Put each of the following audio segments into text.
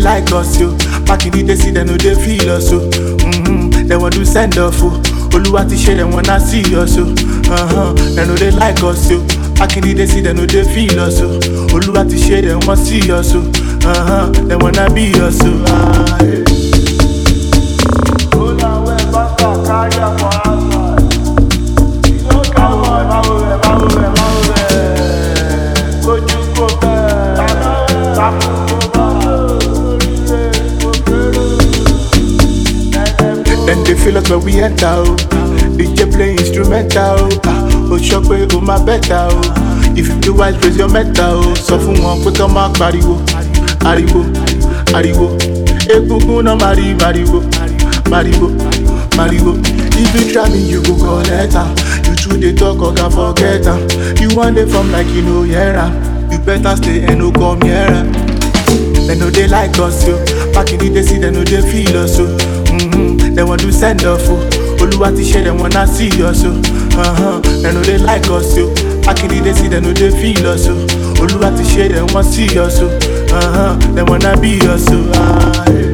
like us, yo. Back in the day, see them no they feel us, so. They want to send off, oh. Oluwa ti share them wanna see us, so. They know they like us, yo. Back in the day, see them no they feel us, so. Oluwa ti share them wanna see us, so. They wanna be us, so. Yeah. Then they feel like when we enter, oh. DJ play instrumental, oh shock way, oh my better, oh. If you do wise, raise your metal, oh. So fun one quick on my pariwo, ariwo, ariwo. Egungun no mari, mariwo, mariwo, mariwo. If you try me, you go collect her. You true they talk, or can forget her. You want it from like you know, yeah. You better stay and no come here. They know they like us, yo. Back in the day, see they know they feel us, so. They want to send off, oh. Oluwa ti share them wanna see us, so. They know they like us, yo. Back in the day, see they know they feel us, so. Oluwa ti share them wanna see us, so. They wanna be us, so. Yeah.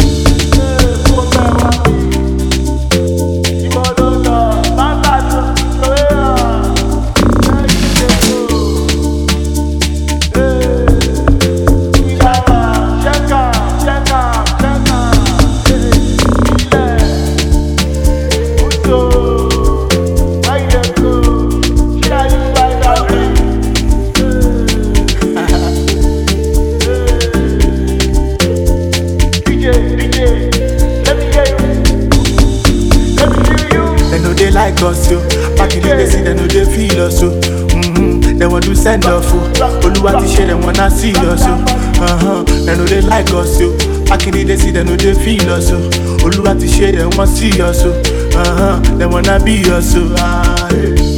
They like us, yo. Back in the day, see they know they feel us, so. They want to send off, oh. Oluwa ti share them wanna see us, so. They know they like us, yo. Back in the day, see they know they feel us, so. Oluwa ti share them wanna see us, so. They wanna be us, so.